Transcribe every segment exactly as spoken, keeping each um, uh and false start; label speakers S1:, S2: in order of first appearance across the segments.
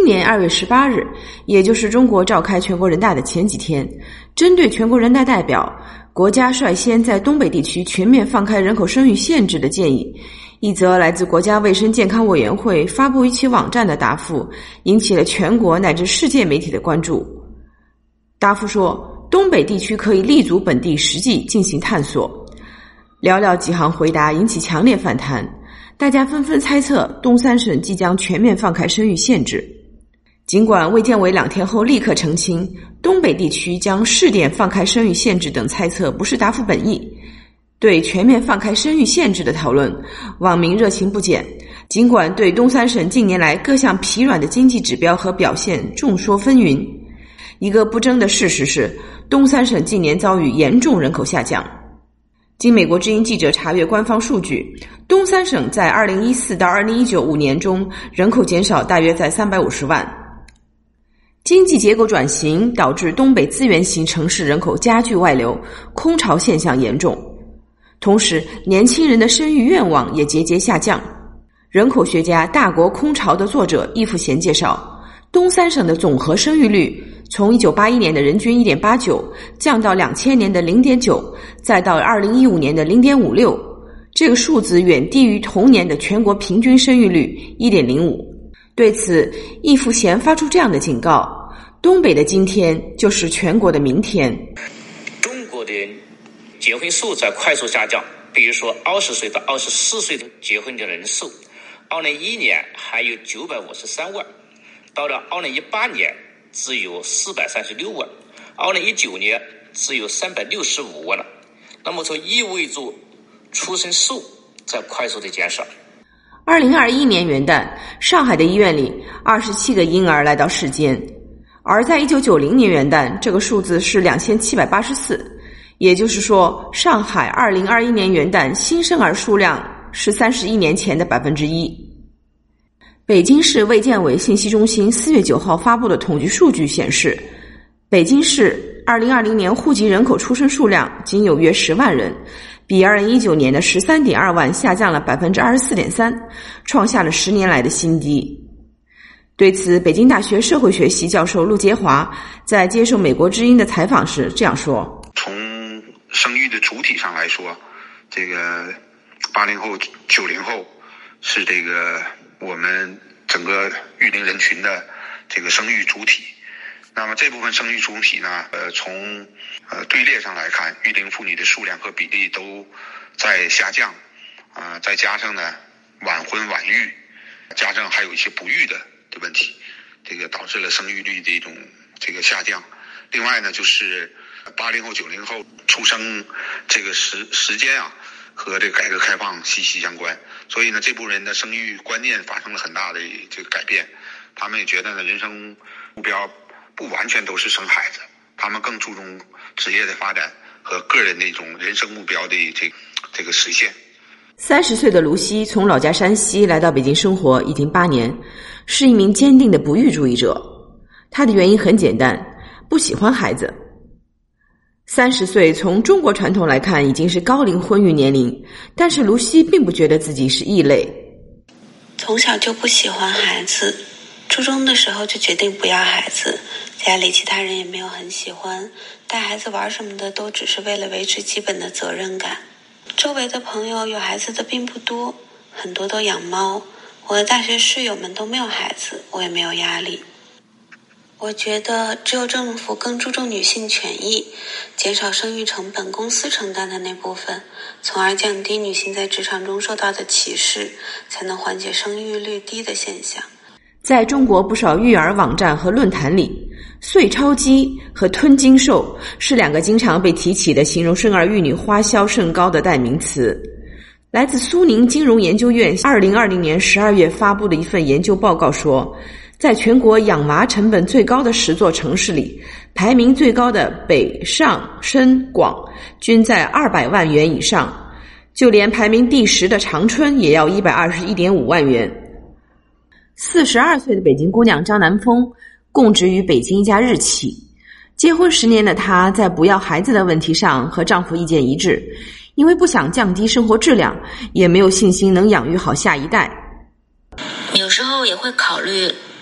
S1: 年二月十八日，也就是中国召开全国人大的前几天，针对全国人大代表国家率先在东北地区全面放开人口生育限制的建议，一则来自国家卫生健康委员会发布于其网站的答复，引起了全国乃至世界媒体的关注。答复说，东北地区可以立足本地实际进行探索。寥寥几行回答引起强烈反弹，大家纷纷猜测东三省即将全面放开生育限制。尽管卫健委两天后立刻澄清，东北地区将试点放开生育限制等猜测不是答复本意，对全面放开生育限制的讨论，网民热情不减。尽管对东三省近年来各项疲软的经济指标和表现众说纷纭，一个不争的事实是，东三省近年遭遇严重人口下降。经美国之音记者查阅官方数据，东三省在二零一四到二零一九五年中人口减少大约在三百五十万。经济结构转型导致东北资源型城市人口加剧外流，空巢现象严重。同时，年轻人的生育愿望也节节下降。人口学家《大国空巢》的作者易富贤介绍，东三省的总和生育率从一九八一年的人均 一点八九 降到两千年的 零点九， 再到二零一五年的 零点五六， 这个数字远低于同年的全国平均生育率 一点零五。 对此，易富贤发出这样的警告，东北的今天就是全国的明天。
S2: 中国的结婚数在快速下降，比如说二十岁到二十四岁的结婚的人数，二零一一年还有九百五十三万，到了二零一八年只有四百三十六万，二零一九年只有三百六十五万了。那么这意味着出生数在快速的减少。
S1: 二零二一年元旦，上海的医院里二十七个婴儿来到世间，而在一九九零年元旦，这个数字是两千七百八十四，也就是说，上海二零二一年元旦新生儿数量是三十一年前的百分之一。北京市卫健委信息中心四月九号发布的统计数据显示，北京市二零二零年户籍人口出生数量仅有约十万人，比二零一九年的 十三点二万下降了 百分之二十四点三， 创下了十年来的新低。对此，北京大学社会学系教授陆杰华在接受美国之音的采访时这样说：
S3: 从生育的主体上来说，这个八零后九零后是这个我们整个育龄人群的这个生育主体。那么这部分生育主体呢，呃，从呃队列上来看，育龄妇女的数量和比例都在下降，啊、呃，再加上呢晚婚晚育，加上还有一些不育的的问题，这个导致了生育率的一种这个下降。另外呢，就是八零后九零后出生这个时时间啊，和这个改革开放息息相关，所以呢，这部分人的生育观念发生了很大的这个改变。他们也觉得呢，人生目标不完全都是生孩子，他们更注重职业的发展和个人的一种人生目标的这这个实现。
S1: 三十岁的卢西从老家山西来到北京生活已经八年，是一名坚定的不育主义者。他的原因很简单，不喜欢孩子。三十岁从中国传统来看已经是高龄婚育年龄，但是卢西并不觉得自己是异类。
S4: 从小就不喜欢孩子，初中的时候就决定不要孩子，家里其他人也没有很喜欢，带孩子玩什么的都只是为了维持基本的责任感。周围的朋友有孩子的并不多，很多都养猫。我的大学室友们都没有孩子，我也没有压力。我觉得只有政府更注重女性权益，减少生育成本公司承担的那部分，从而降低女性在职场中受到的歧视，才能缓解生育率低的现象。
S1: 在中国不少育儿网站和论坛里，碎钞机和吞金兽是两个经常被提起的形容生儿育女花销甚高的代名词。来自苏宁金融研究院二零二零年十二月发布的一份研究报告说，在全国养娃成本最高的十座城市里，排名最高的北上深广均在二百万元以上，就连排名第十的长春也要一百二十一点五万元。四十二岁的北京姑娘张南风供职于北京一家日企，结婚十年的她在不要孩子的问题上和丈夫意见一致，因为不想降低生活质量，也没有信心能养育好下一代。
S5: 有时候也会考虑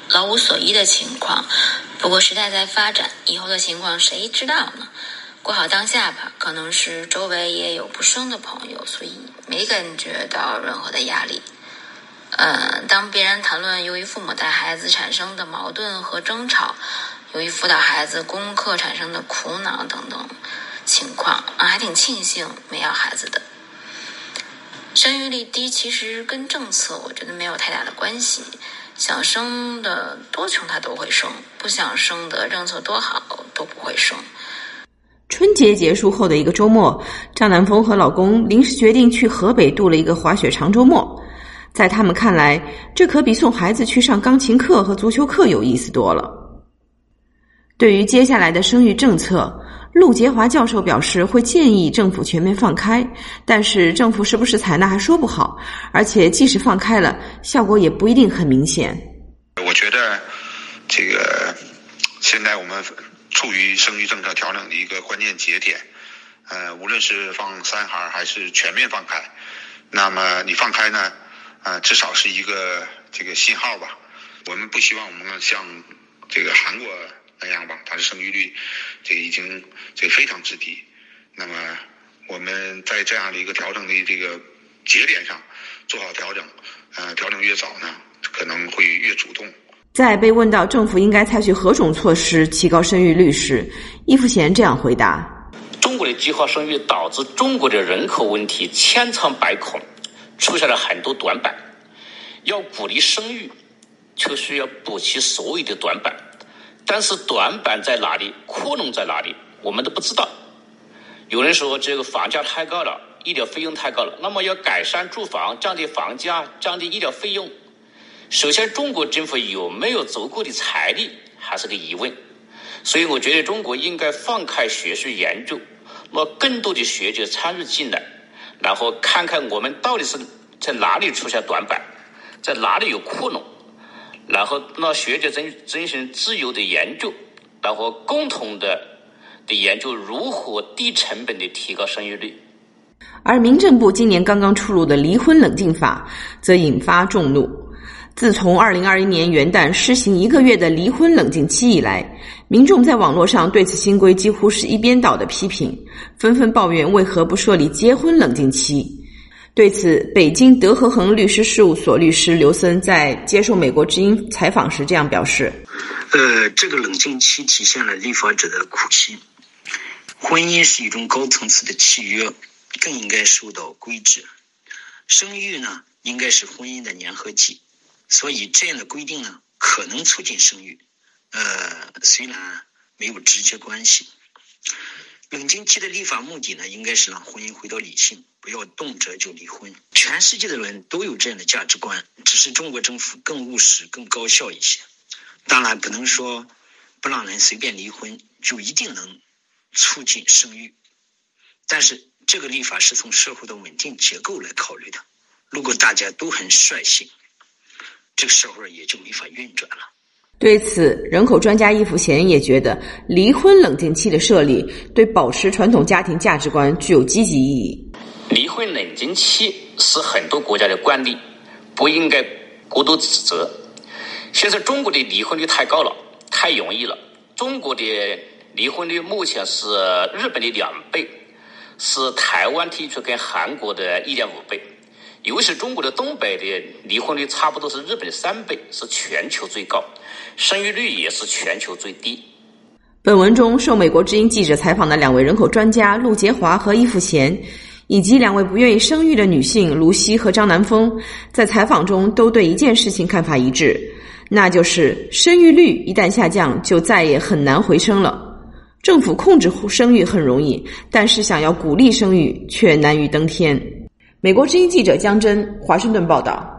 S4: 老无所依的情况。不过时代在发展，以后的情况谁知道呢？过好当下吧。可能是周围也有不生的朋友，所以没感觉到任何的压力。呃，当别人谈论由于父母带孩子产生的矛盾和争吵，由于辅导孩子功课产生的苦恼等等情况，啊，还挺庆幸没要孩子的。生育率低其实跟政策我觉得没有太大的关系，想生的多穷他都会生，不想生的政策多好都不会生。
S1: 春节结束后的一个周末，张南风和老公临时决定去河北度了一个滑雪长周末。在他们看来，这可比送孩子去上钢琴课和足球课有意思多了。对于接下来的生育政策，陆杰华教授表示会建议政府全面放开，但是政府是不是采纳还说不好，而且即使放开了，效果也不一定很明显。
S3: 我觉得这个现在我们处于生育政策调整的一个关键节点，呃，无论是放三孩还是全面放开，那么你放开呢，呃，至少是一个这个信号吧。我们不希望我们像这个韩国那样吧，它的生育率这个已经这个非常之低。那么我们在这样的一个调整的这个节点上做好调整，呃，调整越早呢，可能会越主动。
S1: 在被问到政府应该采取何种措施提高生育率时，易富贤这样回答：
S2: 中国的计划生育导致中国的人口问题千疮百孔，出现了很多短板。要鼓励生育，就需要补齐所有的短板，但是短板在哪里，窟窿在哪里，我们都不知道。有人说这个房价太高了，医疗费用太高了，那么要改善住房，降低房价，降低医疗费用。首先，中国政府有没有足够的财力还是个疑问，所以我觉得中国应该放开学术研究，让更多的学者参与进来，然后看看我们到底是在哪里出现短板，在哪里有窟窿，然后让学者进进行自由的研究，然后共同的的研究如何低成本的提高生育率。
S1: 而民政部今年刚刚出炉的离婚冷静法则引发众怒。自从二零二一年元旦施行一个月的离婚冷静期以来，民众在网络上对此新规几乎是一边倒的批评，纷纷抱怨为何不设立结婚冷静期。对此，北京德和恒律师事务所律师刘森在接受美国之音采访时这样表示：
S5: 呃，这个冷静期体现了立法者的苦心。婚姻是一种高层次的契约，更应该受到规制。生育呢，应该是婚姻的粘合剂。所以这样的规定呢，可能促进生育，呃，虽然没有直接关系。冷静期的立法目的呢，应该是让婚姻回到理性，不要动辄就离婚。全世界的人都有这样的价值观，只是中国政府更务实、更高效一些。当然，不能说不让人随便离婚就一定能促进生育，但是这个立法是从社会的稳定结构来考虑的。如果大家都很率性，这个社会也就没法运转了。
S1: 对此，人口专家易富贤也觉得，离婚冷静期的设立对保持传统家庭价值观具有积极意义。
S2: 离婚冷静期是很多国家的惯例，不应该过度指责。现在中国的离婚率太高了，太容易了。中国的离婚率目前是日本的两倍，是台湾地区跟韩国的 一点五倍。尤其是中国的东北的离婚率差不多是日本的三倍，是全球最高，生育率也是全球最低。
S1: 本文中受美国之音记者采访的两位人口专家陆杰华和易富贤，以及两位不愿意生育的女性卢希和张南风，在采访中都对一件事情看法一致，那就是生育率一旦下降就再也很难回升了。政府控制生育很容易，但是想要鼓励生育却难于登天。美国之音记者江真，华盛顿报道。